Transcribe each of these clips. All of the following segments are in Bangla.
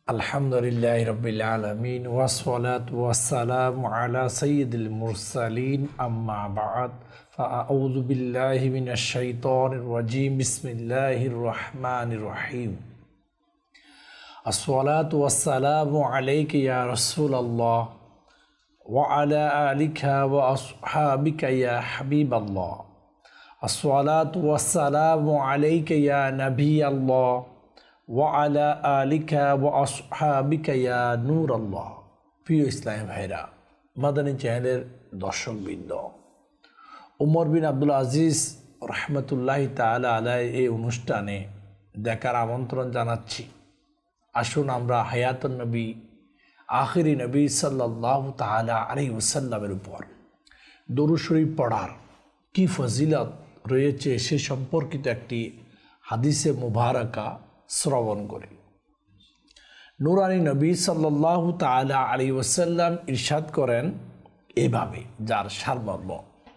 আলহামদুলিল্লাহি রাব্বিল আলামিন ওয়াসসালাতু ওয়াসসালামু আলা সাইয়্যিদিল মুরসালিন আম্মা বা'দ ফাআউযু বিল্লাহি মিনাশ শাইতানির রাজীম বিসমিল্লাহির রহমানির রহিম আসসালাতু ওয়াসসালামু আলাইকা ইয়া রাসূলাল্লাহ ওয়া আলা আলিকা ওয়া আসহাবিকা ইয়া হাবিবাল্লাহ আসসালাতু ওয়াসসালামু আলাইকা ইয়া নাবিয়াল্লাহ ওয়ালা আলিকা ওয়া আসহাবিকা ইয়া নূর আল্লাহ। প্রিয় ইসলামী ভাইরা, মাদানী চ্যানেলের দর্শকবৃন্দ, উমর বিন আব্দুল আজিজ রহমতুল্লাহি তাআলা আলাইহি এই অনুষ্ঠানে দেখার আমন্ত্রণ জানাচ্ছি। আসুন আমরা হায়াতুন নবী আখিরি নবী সাল্লাল্লাহু তাআলা আলাইহি ওয়াসাল্লামের উপর দরুদ শরীফ পড়ার কি ফজিলত রয়েছে সে সম্পর্কিত একটি হাদিসে মুবারাকা শ্রবণ করি। নুরানি নবী সাল্লাল্লাহু তাআলা আলাইহি ওয়াসাল্লাম ইরশাদ করেন এভাবে, যার সারমর্ম: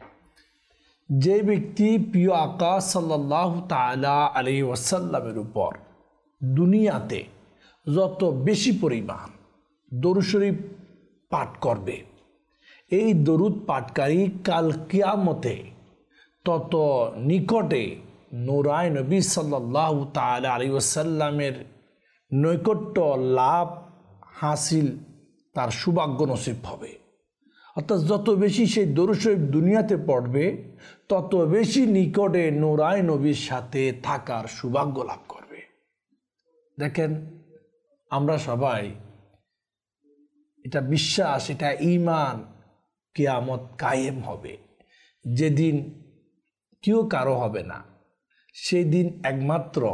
যে ব্যক্তি প্রিয় আকা সাল্লাল্লাহু তাআলা আলাইহি ওয়াসাল্লামের উপর দুনিয়াতে যত বেশি পরিমাণ দরুদ শরীফ পাঠ করবে, এই দরুদ পাঠকারী কাল কিয়ামতে তত নিকটে নুরানি নবী সাল্লাল্লাহু তাআলা আলাইহি ওয়াসাল্লামের নৈকট্য লাভ হাসিল তার সৌভাগ্য নসিব হবে। অর্থাৎ যত বেশি সেই দরুদ শরীফ দুনিয়াতে পড়বে, তত বেশি নিকটে নুরানি নবীর সাথে থাকার সৌভাগ্য লাভ করবে। দেখেন, আমরা সবাই এটা বিশ্বাস, এটা ঈমান, কিয়ামত কায়েম হবে, যেদিন কেউ কারো হবে না। সেই দিন একমাত্র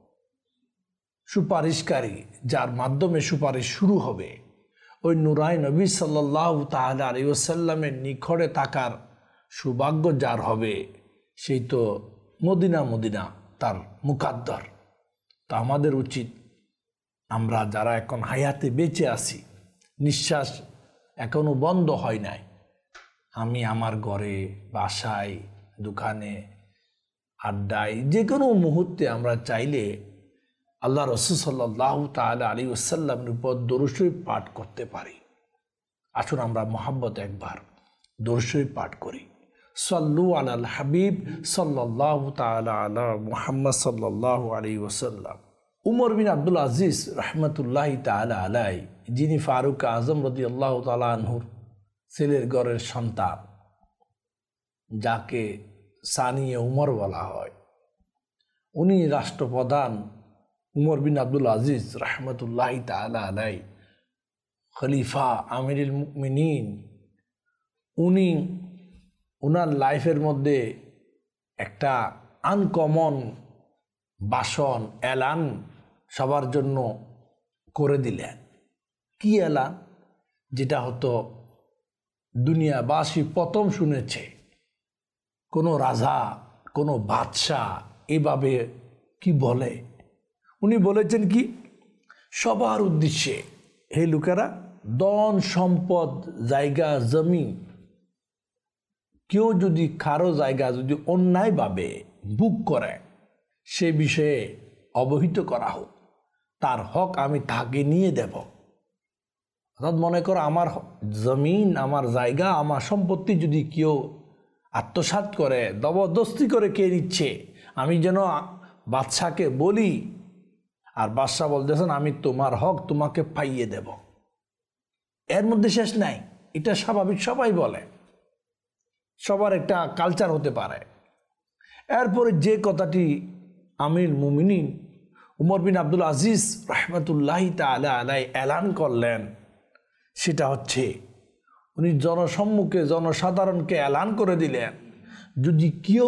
সুপারিশকারী, যার মাধ্যমে সুপারিশ শুরু হবে, ওই নুরানি নবী সাল্লাল্লাহু তাআলা আলাইহি ওয়াসাল্লামের নিকটে থাকার সৌভাগ্য যার হবে, সেই তো মদিনা তার মুকাদ্দর। তা আমাদের উচিত, আমরা যারা এখন হায়াতে বেঁচে আছি, নিঃশ্বাস এখনো বন্ধ হয় নাই, আমি আমার ঘরে, বাসায়, দোকানে, আড্ডায়, যে কোনো মুহূর্তে আমরা চাইলে আল্লাহ রাসূল সাল্লাল্লাহু তাআলা আলাইহি ওয়াসাল্লামের উপর দরুদ শরীফ পাঠ করতে পারি। আসুন আমরা মহব্বত একবার দরুদ শরীফ পাঠ করি। সাল্লু আলাল হাবিব সাল্লাল্লাহু তাআলা আলা মুহাম্মদ সাল্লাল্লাহু আলাইহি ওয়াসাল্লাম। উমর বিন আব্দুল আজিজ রহমতুল্লাহি তাআলা আলাইহি, যিনি ফারুক আজম রাদিয়াল্লাহু তাআলা আনহুর ছেলের ঘরের সন্তান, যাকে সানিয়ে উমর বলা হয়, উনি রাষ্ট্রপ্রধান উমর বিন আব্দুল আজিজ রহমতুল্লাহি তাআলা আলাইহি, খলিফা আমিরুল মুমিনিন। উনি ওনার লাইফের মধ্যে একটা আনকমন ভাষণ, এলান সবার জন্য করে দিলেন। কি এলান? যেটা হতো দুনিয়াবাসী প্রথম শুনেছে। কোনো রাজা, কোনো বাদশাহ এভাবে কি বলে? উনি বলেছেন কি, সবার উদ্দেশ্যে, হে লোকেরা, ধন সম্পদ, জায়গা জমি, কেউ যদি কারো জায়গা যদি অন্যায়ভাবে বুক করে, সে বিষয়ে অবহিত করা হোক, তার হক আমি তাকে নিয়ে দেব। অর্থাৎ মনে করো, আমার জমিন, আমার জায়গা, আমার সম্পত্তি যদি কেউ আত্মসাৎ করে, জবরদস্তি করে কে নিচ্ছে, আমি যেন বাদশাকে বলি, আর বাদশা বলতেছেন আমি তোমার হক তোমাকে পাইয়ে দেব। এর মধ্যে শেষ নাই। এটা স্বাভাবিক, সবাই বলে, সবার একটা কালচার হতে পারে। এরপরে যে কথাটি আমিরুল মুমিনিন উমর বিন আব্দুল আজিজ রহমতুল্লাহি তাআলা আলাইহি এলান করলেন, সেটা হচ্ছে উনি জনসম্মুখে জনসাধারণকে এলান করে দিলেন, যদি কেউ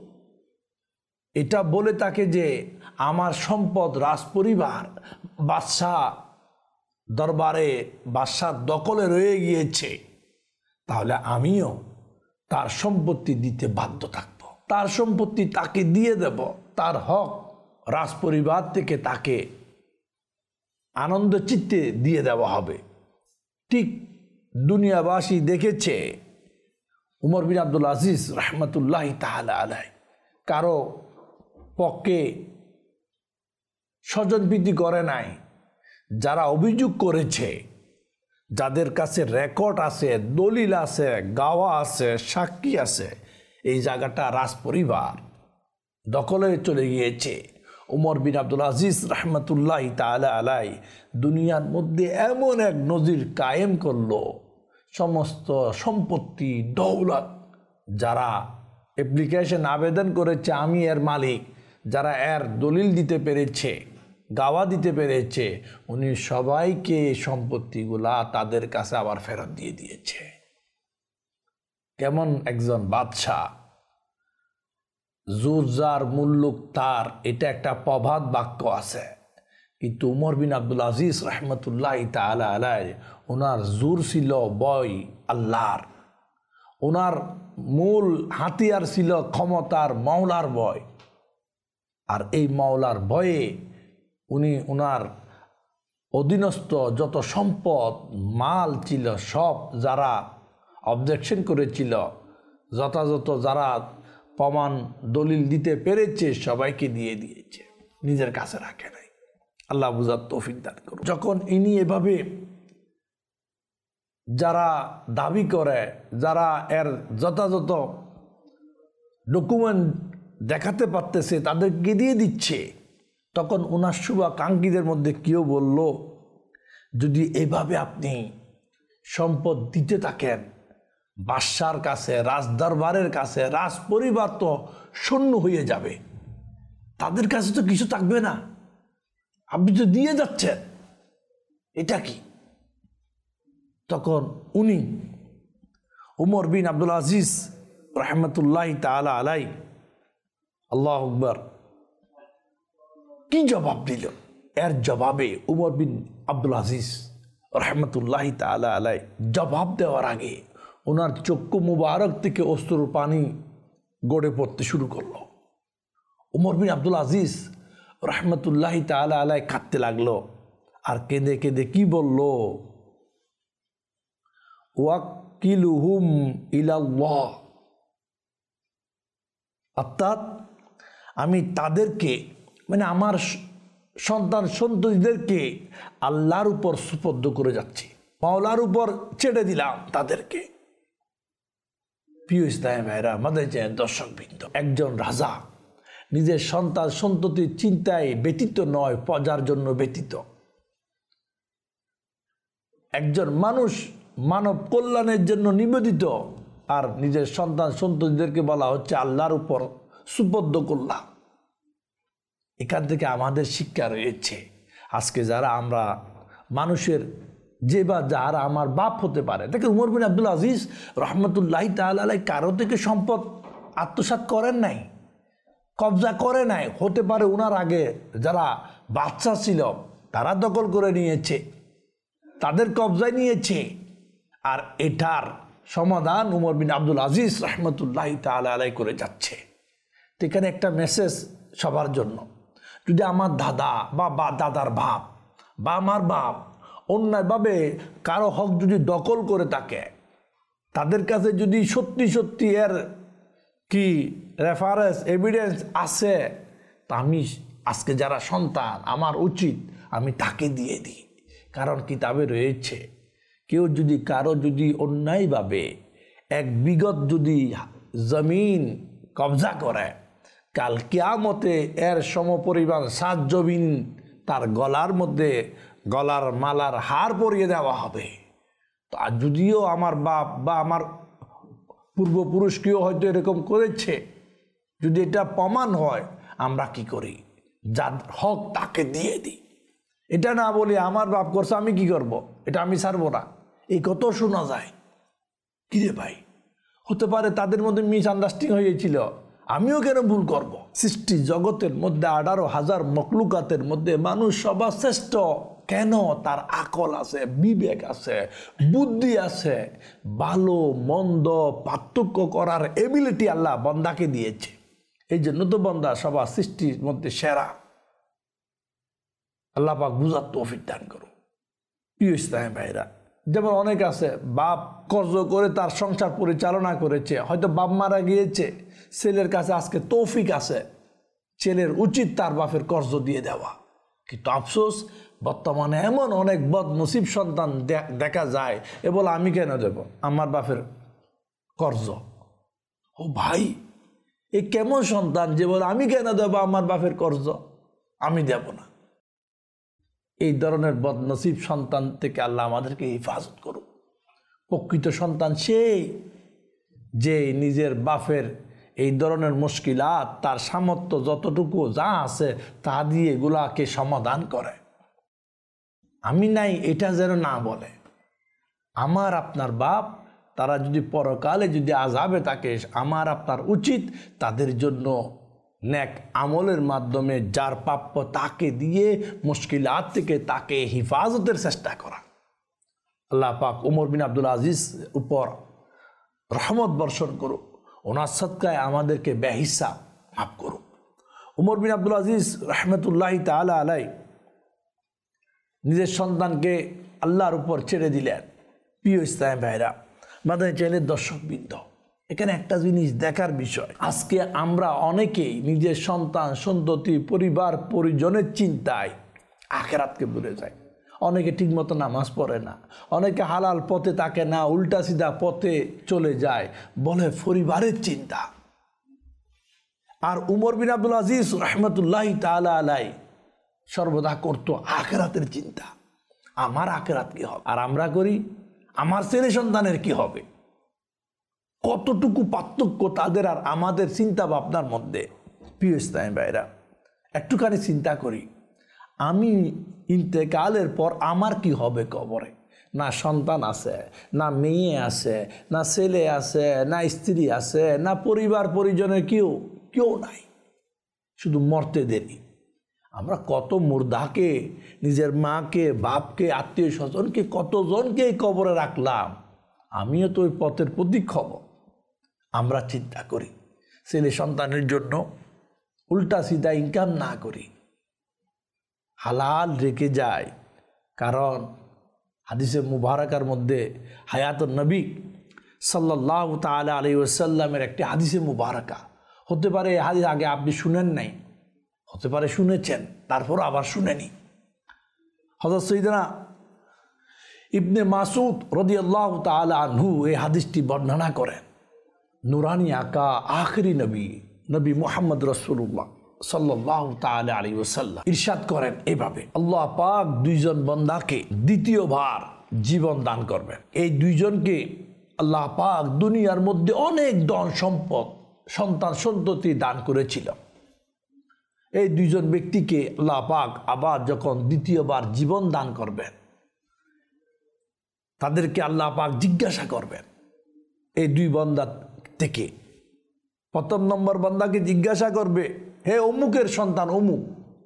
এটা বলে থাকে যে আমার সম্পদ রাজপরিবার বাদশাহ দরবারে, বাদশার দখলে রয়ে গিয়েছে, তাহলে আমিও তার সম্পত্তি দিতে বাধ্য থাকব, তার সম্পত্তি তাকে দিয়ে দেব, তার হক রাজপরিবার থেকে তাকে আনন্দ চিত্তে দিয়ে দেওয়া হবে। ঠিক দুনিয়াবাসী দেখেছে উমর বিন আব্দুল আজিজ রহমতুল্লাহি তাআলা আলাইহি কারো পক্ষে স্বজনপ্রীতি করে নাই, যারা অভিযোগ করেছে, যাদের কাছে রেকর্ড আছে, দলিল আছে, গাওয়া আছে, সাক্ষী আছে, এই জায়গাটা রাজপরিবার দখলে চলে গিয়েছে। উমর বিন আব্দুল আজিজ রহমতুল্লাহি তাআলা আলাই দুনিয়ার মধ্যে এমন এক নজির কায়েম করলো, সমস্ত সম্পত্তি দৌলত যারা অ্যাপ্লিকেশন আবেদন করেছে আমি এর মালিক, যারা এর দলিল দিতে পেরেছে, গাওয়া দিতে পেরেছে, উনি সবাইকে সম্পত্তিগুলা তাদের কাছে আবার ফেরত দিয়ে দিয়েছে। কেমন একজন বাদশাহ, জোরজার মুল্লুক তার, এটা একটা প্রবাদ বাক্য আছে। কিন্তু উমর বিন আব্দুল আজিজ রহমতুল্লাহ তাআলা আলাইহি ওনার জোর ছিল বয় আল্লাহর, ওনার মূল হাতিয়ার ছিল ক্ষমতার মাওলার ভয়। আর এই মাওলার ভয়ে উনি ওনার অধীনস্থ যত সম্পদ মাল ছিল সব যারা অবজেকশন করেছিল, যথাযথ যারা প্রমাণ দলিল দিতে পেরেছে সবাইকে দিয়ে দিয়েছে, নিজের কাছে রাখে নাই। আল্লাহ বুঝার তৌফিক দান করুন। যখন ইনি এভাবে যারা দাবি করে, যারা এর যথাযথ ডকুমেন্ট দেখাতে পারতেছে তাদেরকে দিয়ে দিচ্ছে, তখন ওনার শুভাকাঙ্ক্ষীদের মধ্যে কেউ বলল, যদি এভাবে আপনি সম্পদ দিতে থাকেন বাদশার কাছে, রাজদরবারের কাছে, রাজ পরিবার তো শূন্য হয়ে যাবে, তাদের কাছে তো কিছু থাকবে না, আপনি তো দিয়ে যাচ্ছেন, এটা কি? তখন উনি উমর বিন আব্দুল আজিজ রহমতুল্লাহ তাআলা আলাইহি, আল্লাহু আকবার, কি জবাব দিল? এর জবাবে উমর বিন আব্দুল আজিজ রহমতুল্লাহ তাআলা আলাইহি জবাব দেওয়ার আগে ওনার চক্ষু মুবারক থেকে অশ্রুর পানি গড়ে পড়তে শুরু করলো। উমর বিন আব্দুল আজিজ রহমতুল্লাহ তাআলা আলাইহি কাঁদতে লাগলো, আর কেঁদে কেঁদে কি বলল? ওয়াক্কিলুহুম ইলাল্লাহ, অর্থাৎ আমি তাদেরকে, মানে আমার সন্তান সন্ততিদেরকে আল্লাহর উপর সুপর্দ করে যাচ্ছি, মাওলার উপর ছেড়ে দিলাম তাদেরকে। প্রিয় ইসলামী ভাইরা, আমাদের যে দর্শকবৃন্দ, একজন রাজা নিজের সন্তান সন্ততির চিন্তায় ব্যতীত নয়, প্রজার জন্য ব্যতীত। একজন মানুষ মানব কল্যাণের জন্য নিবেদিত, আর নিজের সন্তান সন্ততিদেরকে বলা হচ্ছে আল্লাহর উপর সুপর্দ করলাম। এখান থেকে আমাদের শিক্ষা রয়েছে। আজকে যারা আমরা মানুষের যে বা যারা আমার বাপ হতে পারে, দেখে উমর বিন আব্দুল আজিজ রহমতুল্লাহ তাআলা আলাইহি কারো থেকে সম্পদ আত্মসাৎ করেন নাই, কবজা করে নাই। হতে পারে ওনার আগে যারা বাদশা ছিল তারা দখল করে নিয়েছে, তাদের কবজায় নিয়েছে, আর এটার সমাধান উমর বিন আব্দুল আজিজ রহমতুল্লাহ তাআলা আলাইহি করে যাচ্ছে। তো এখানে একটা মেসেজ সবার জন্য, যদি আমার দাদা বা দাদার বাপ বা আমার বাপ অন্যায়ভাবে কারো হক যদি দখল করে থাকে, তাদের কাছে যদি সত্যি সত্যি এর কি রেফারেন্স এভিডেন্স আছে, তা আমি আজকে যারা সন্তান আমার উচিত আমি তাকে দিয়ে দিই। কারণ কিতাবে রয়েছে, কেউ যদি কারো যদি অন্যায়ভাবে এক বিগত যদি জমিন কবজা করে, কাল কিয়ামতে এর সমপরিমাণ 7 জমিন তার গলার মধ্যে গলার মালার হার পরিয়ে দেওয়া হবে। তো আর যদিও আমার বাপ বা আমার পূর্বপুরুষ কেউ হয়তো এরকম করেছে, যদি এটা প্রমাণ হয়, আমরা কি করি? যার হক তাকে দিয়ে দিই। এটা না বলি আমার বাপ করছে আমি কি করব, এটা আমি ছাড়বো না, এই কত শোনা যায়। কিরে ভাই, হতে পারে তাদের মধ্যে মিসআন্ডারস্ট্যান্ডিং হয়েছিল, আমিও কেন ভুল করব? সৃষ্টি জগতের মধ্যে 18,000 মখলুকাতের মধ্যে মানুষ সবার শ্রেষ্ঠ। কেন? তার আকল আছে, বিবেক আছে, বুদ্ধি আছে, ভালো মন্দ পার্থক্য করার এবিলিটি আল্লাহ বান্দাকে দিয়েছে। এই জন্য তো বান্দা সবার সৃষ্টির মধ্যে সেরা। আল্লাহ পাক বুঝার তৌফিক দান করুন। প্রিয় ইসলামী ভাইরা, যেমন অনেক আছে বাপ কর্জ করে তার সংসার পরিচালনা করেছে, হয়তো বাপ মারা গিয়েছে, ছেলের কাছে আজকে তৌফিক আছে, ছেলের উচিত তার বাপের কর্জ দিয়ে দেওয়া। কিন্তু আফসোস, বর্তমানে এমন অনেক বদনসিব সন্তান দেখা যায়, এ বলে আমি কেন দেব, আমার বাপের কর্জ। ও ভাই, এ কেমন সন্তান যে বলে আমি কেন দেব আমার বাপের কর্জ, আমি দেব না। এই ধরনের বদনসিব সন্তান থেকে আল্লাহ আমাদেরকে হেফাজত করুক। প্রকৃত সন্তান সেই যে নিজের বাপের এই ধরনের মুশকিলাত তার সামর্থ্য যতটুকু যা আছে তা দিয়ে এগুলাকে সমাধান করে। আমি নাই এটা যেন না বলে। আমার আপনার বাপ তারা যদি পরকালে যদি আযাবে থাকে, আমার আপনার উচিত তাদের জন্য নেক আমলের মাধ্যমে যার প্রাপ্য তাকে দিয়ে মুশকিলাত থেকে তাকে হিফাজতের চেষ্টা করা। আল্লাহ পাক ওমর বিন আব্দুল আজিজ উপর রহমত বর্ষণ করুক, ওনার সদকায় আমাদেরকে বেহিসাব মাফ করুক। ওমর বিন আব্দুল আজিজ রহমতুল্লাহি তাআলা আলাইহি নিজের সন্তানকে আল্লাহর উপর ছেড়ে দিলেন। প্রিয় ইসলাম ভাইরা, মাদানী চ্যানেলের দর্শকবৃন্দ, এখানে একটা জিনিস দেখার বিষয়, আজকে আমরা অনেকেই নিজের সন্তান সন্ততি পরিবার পরিজনের চিন্তায় আখিরাতকে ভুলে যাই। অনেকে ঠিকমতো নামাজ পড়ে না, অনেকে হালাল পথে থাকে না, উল্টা সিধা পথে চলে যায়, বলে পরিবারের চিন্তা। আর উমর বিন আব্দুল আজিজ রহমতুল্লাহি তাআলা আলাইহি সর্বদা করতো আখিরাতের চিন্তা, আমার আখিরাত কি হবে। আর আমরা করি আমার ছেলে সন্তানের কি হবে। কতটুকু পার্থক্য তাদের আর আমাদের চিন্তা ভাবনার মধ্যে। প্রিয় ইসলাম ভাইরা, একটুখানি চিন্তা করি, আমি ইন্তেকালের পর আমার কি হবে কবরে। না সন্তান আছে, না মেয়ে আছে, না ছেলে আছে, না স্ত্রী আছে, না পরিবার পরিজনের কেউ নাই, শুধু মরতে দেরি। আমরা কত মুর্দাকে, নিজের মাকে, বাপকে, আত্মীয় স্বজনকে, কতজনকে কবরে রাখলাম। আমিও তো ওই পথের প্রতীক হব। আমরা চিন্তা করি ছেলে সন্তানের জন্য উল্টা সিধা ইনকাম না করি, হালাল রেখে যায়। কারণ হাদিসে মুবারাকার মধ্যে হায়াতুন নবী সাল্লাল্লাহু তাআলা আলাইহি ওয়াসাল্লামের একটি হাদিসে মুবারাকা, হতে পারে এই হাদিস আগে আপনি শুনেন নাই, হতে পারে শুনেছেন, তারপর আবার শুনেনি। হযরত সাইয়েদনা ইবনে মাসউদ রাদিয়াল্লাহু তাআলা আনহু এই হাদিসটি বর্ণনা করেন। নুরানি আকা আখরি নবী মুহাম্মদ রাসূলুল্লাহ সাল্লাল্লাহু তাআলা আলাইহি ওয়াসাল্লাম ইরশাদ করেন এভাবে, আল্লাহ পাক দুইজন বান্দাকে দ্বিতীয়বার জীবন দান করবেন। এই দুইজনকে আল্লাহ পাক দুনিয়ার মধ্যে অনেক ধন সম্পদ, সন্তান সন্ততি দান করেছিল। এই দুইজন ব্যক্তিকে আল্লাহ পাক আবার যখন দ্বিতীয়বার জীবন দান করবেন, তাদেরকে আল্লাহ পাক জিজ্ঞাসা করবেন এই দুই বান্দা থেকে। প্রথম নম্বর বান্দাকে জিজ্ঞাসা করবে, হে অমুকের সন্তান অমুক,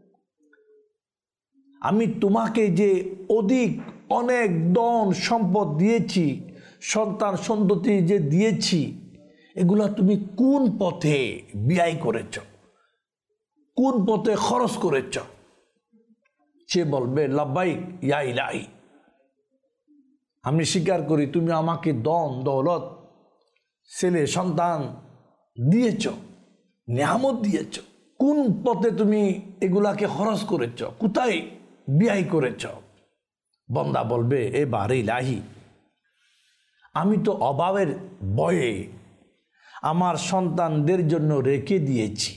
আমি তোমাকে যে অনেক ধন সম্পদ দিয়েছি, সন্তান সন্ততি যে দিয়েছি, এগুলা তুমি কোন পথে ব্যয় করেছ, কোন পথে খরচ করেছ? সে বলবে, লাব্বাইক ইয়া ইলাহি, আমি স্বীকার করি তুমি আমাকে ধন দৌলত, ছেলে সন্তান দিয়েছ, নিয়ামত দিয়েছ, কোন পথে তুমি এগুলাকে খরচ করেছ, কোথায় ব্যয় করেছ? বন্দা বলবে, এবার ইলাহি, আমি তো অভাবের ভয়ে আমার সন্তানদের জন্য রেখে দিয়েছি।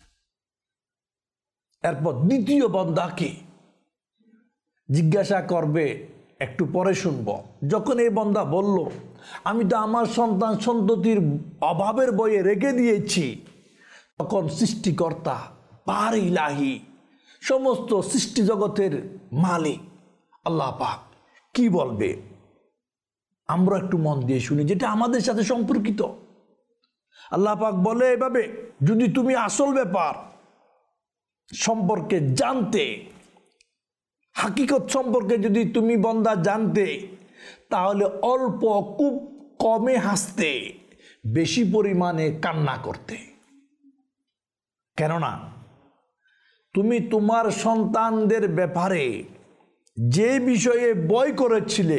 এরপর দ্বিতীয় বান্দাকে জিজ্ঞাসা করবে, একটু পরে শুনব। যখন এই বান্দা বলল, আমি তো আমার সন্তান সন্ততির অভাবের ভয়ে রেখে দিয়েছি, তখন সৃষ্টিকর্তা পার ইলাহি, সমস্ত সৃষ্টি জগতের মালিক আল্লাহ পাক কি বলবে? আমরা একটু মন দিয়ে শুনি, যেটা আমাদের সাথে সম্পর্কিত। আল্লাহ পাক বলে এভাবে, যদি তুমি আসল ব্যাপার সম্পর্কে জানতে, হাকিকত সম্পর্কে যদি তুমি বান্দা জানতে, তাহলে অল্প খুব কমে হাসতে, বেশি পরিমাণে কান্না করতে। কেননা তুমি তোমার সন্তানদের ব্যাপারে যে বিষয়ে ভয় করেছিলে,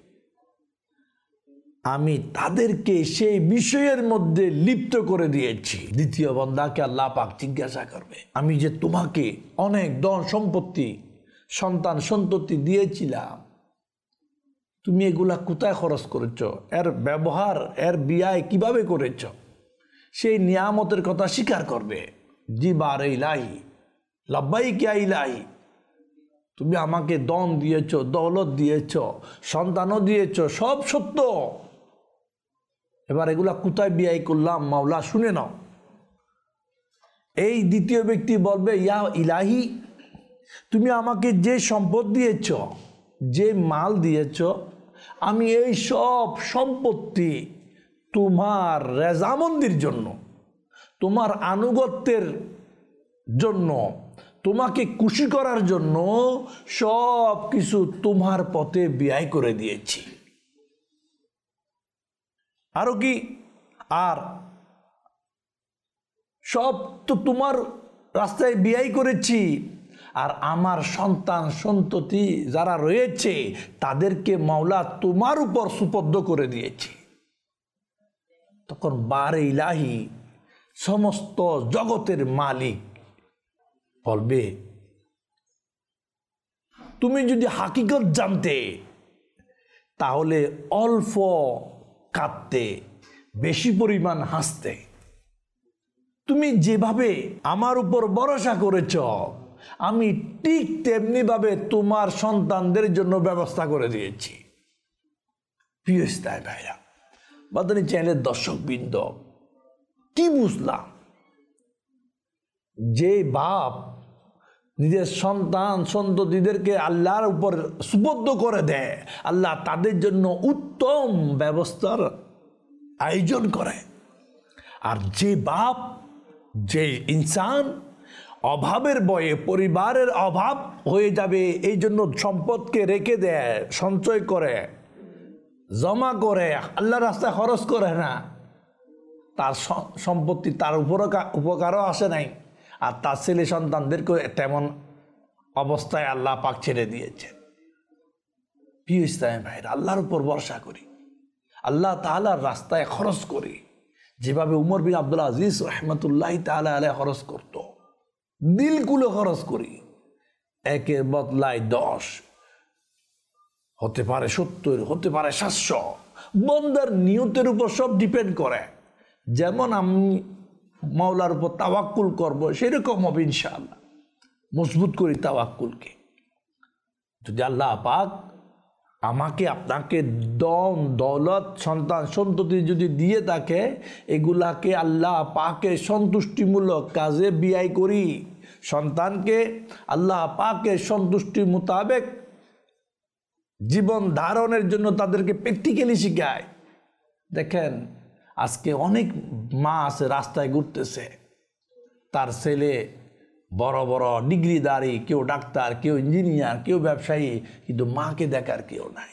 আমি তাদেরকে সেই বিষয়ের মধ্যে লিপ্ত করে দিয়েছি। দ্বিতীয় বান্দাকে আল্লাহ পাক জিজ্ঞাসা করবে, আমি যে তোমাকে অনেক ধন সম্পত্তি, সন্তান সন্ততি দিয়েছিলাম, তুমি এগুলা কোথায় খরচ করেছ, এর ব্যবহার এর বিয়ায় কিভাবে করেছ, সেই নিয়ামতের কথা স্বীকার করবে। জি বারে ইলাহি, লাব্বাইক ইয়া ইলাহি, তুমি আমাকে দন দিয়েছ, দৌলত দিয়েছ, সন্তানও দিয়েছ, সব সত্য, এবার এগুলা কোথায় ব্যয় করলাম মাওলা শুনে নাও। এই দ্বিতীয় ব্যক্তি বলবে, ইয়া ইলাহি, তুমি আমাকে যে সম্পদ দিয়েছ, যে মাল দিয়েছ, আমি এই সব সম্পত্তি তোমার রেজামন্দির জন্য, তোমার আনুগত্যের জন্য, তোমাকে খুশি করার জন্য সব কিছু তোমার পথে ব্যয় করে দিয়েছি। আরো কি, আর সব তো তোমার রাস্তায় ব্যয় করেছি, আর আমার সন্তান সন্ততি যারা রয়েছে তাদেরকে মাওলা তোমার উপর সুপর্দ করে দিয়েছি। তখন বারে ইলাহি, সমস্ত জগতের মালিক বলবে, তুমি যদি হাকিকত জানতে তাহলে অল্প কাঁদতে, বেশি পরিমাণ হাসতে। তুমি যেভাবে আমার উপর ভরসা করেছ, আমি ঠিক তেমনি ভাবে তোমার সন্তানদের জন্য ব্যবস্থা করে দিয়েছি। প্রিয় ইসলামী ভাইরা, মাদানী চ্যানেলের দর্শকবৃন্দ, কি বুঝলাম? যে বাপ নিজের সন্তান সন্ততিদেরকে আল্লাহর উপর সুবদ্ধ করে দেয়, আল্লাহ তাদের জন্য উত্তম ব্যবস্থার আয়োজন করে। আর যে বাপ, যে ইনসান অভাবের বয়ে, পরিবারের অভাব হয়ে যাবে এই জন্য সম্পদকে রেখে দেয়, সঞ্চয় করে, জমা করে, আল্লাহর রাস্তায় খরচ করে না, তার সম্পত্তি তার উপকারও আসে নাই, আর তার ছেলে সন্তানদেরকে তেমন অবস্থায় আল্লাহ পাক ছেড়ে দিয়েছে। প্রিয় ইসলামী ভাইরা, আল্লাহর উপর ভরসা করি, আল্লাহ তাআলার রাস্তায় খরচ করি, যেভাবে উমর বিন আব্দুল আজিজ রহমতুল্লাহি তাআলা আলাইহি খরচ করত, দিল কুলে খরচ করি। একের বদলায় 10, হতে পারে 70, হতে পারে 700। বন্দার নিয়তের উপর সব ডিপেন্ড করে। যেমন আমি মাওলার উপর তাওয়াক্কুল করব, সেরকম হবে ইনশাআল্লাহ। মজবুত করি তাওয়াক্কুলকে। যদি আল্লাহ পাক আমাকে আপনাকে দম দৌলত সন্তান সন্ততি যদি দিয়ে থাকে, এগুলাকে আল্লাহ পাকের সন্তুষ্টিমূলক কাজে ব্যয় করি, সন্তানকে আল্লাহ পাকের সন্তুষ্টি মোতাবেক জীবন ধারণের জন্য তাদেরকে প্র্যাকটিক্যালি শিখায়। দেখেন, আজকে অনেক মা আছে রাস্তায় ঘুরতেছে, তার ছেলে বড় বড় ডিগ্রিধারী, কেউ ডাক্তার, কেউ ইঞ্জিনিয়ার, কেউ ব্যবসায়ী, কিন্তু মাকে দেখার কেউ নাই,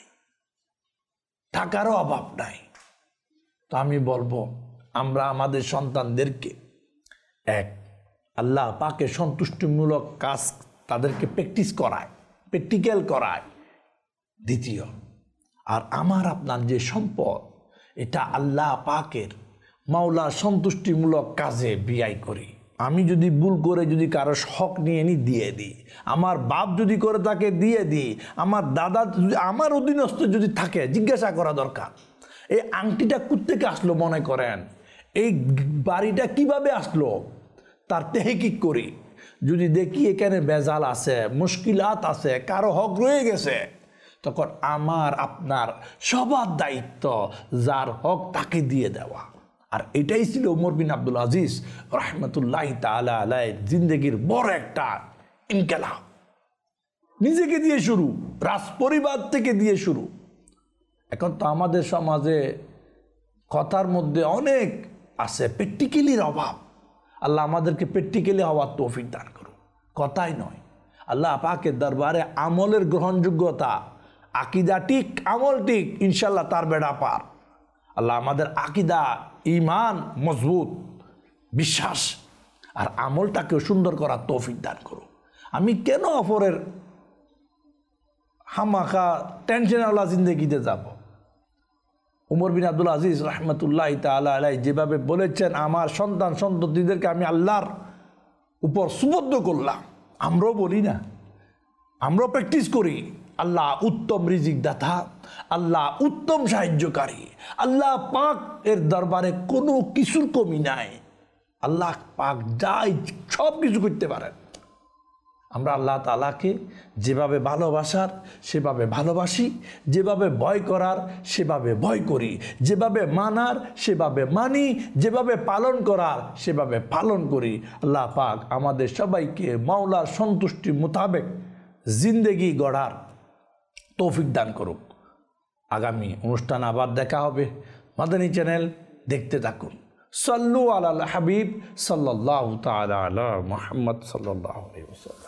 টাকারও অভাব নাই। তো আমি বলবো, আমরা আমাদের সন্তানদেরকে এক আল্লাহ পাকের সন্তুষ্টিমূলক কাজ তাদেরকে প্র্যাকটিস করায়, প্র্যাকটিক্যাল করায়। দ্বিতীয়, আর আমার আপনার যে সম্পদ, এটা আল্লাহ পাকের মাওলার সন্তুষ্টিমূলক কাজে ব্যয় করি। আমি যদি ভুল করে যদি কারো হক নিয়ে নি দিয়ে দিই, আমার বাপ যদি করে তাকে দিয়ে দিই, আমার দাদা যদি আমার অধীনস্থ যদি থাকে, জিজ্ঞাসা করা দরকার, এই আংটিটা কোত্থেকে আসলো মনে করেন, এই বাড়িটা কিভাবে আসলো, তার তেহকিক করি। যদি দেখি এখানে বেজাল আছে, মুশকিলাত আছে, কারো হক রয়ে গেছে, তখন আমার আপনার সবার দায়িত্ব যার হক তাকে দিয়ে দেওয়া। আর এটাই ছিল উমর বিন আব্দুল আজিজ রহমতুল্লাহি তাআলা আলাইহির জিন্দেগির বড় একটা ইনকিলাব। নিজেকে দিয়ে শুরু, রাজ পরিবার থেকে দিয়ে শুরু। এখন তো আমাদের সমাজে কথার মধ্যে অনেক আছে, প্র্যাকটিক্যালির অভাব। আল্লাহ আমাদেরকে প্র্যাকটিক্যালি হওয়ার তৌফিক দান করুন, কথাই নয়। আল্লাহ পাকের দরবারে আমলের গ্রহণযোগ্যতা, আকিদা ঠিক, আমল ঠিক, ইনশাল্লাহ তার বেড়া পার। আল্লাহ আমাদের আকিদা, ঈমান মজবুত, বিশ্বাস আর আমলটাকেও সুন্দর করার তৌফিক দান করুন। আমি কেন অপরের হামাখা টেনশনওয়ালা জিন্দেগিতে যাব? উমর বিন আব্দুল আজিজ রহমতুল্লাহি তাআলা আলাইহি যেভাবে বলেছেন, আমার সন্তান সন্ততিদেরকে আমি আল্লাহর উপর সুবদ্ধ করলাম। আমরাও বলি না, আমরা প্র্যাকটিস করি। আল্লাহ উত্তম রিজিক দাতা, আল্লাহ উত্তম সাহায্যকারী, আল্লাহ পাক এর দরবারে কোনো কিছুর কমি নাই। আল্লাহ পাক যাই সব কিছু করতে পারেন। আমরা আল্লাহ তাআলাকে যেভাবে ভালোবাসার সেভাবে ভালোবাসি, যেভাবে ভয় করার সেভাবে ভয় করি, যেভাবে মানার সেভাবে মানি, যেভাবে পালন করার সেভাবে পালন করি। আল্লাহ পাক আমাদের সবাইকে মাওলার সন্তুষ্টি মোতাবেক জিন্দেগি গড়ার তৌফিক দান করুক। আগামী অনুষ্ঠান আবার দেখা হবে। মাদানী চ্যানেল দেখতে থাকুন। সাল্লু আলাল হাবিব সাল্লাল্লাহু তাআলা আলা মুহাম্মদ সাল্লাল্লাহু আলাইহি ওয়াসাল্লাম।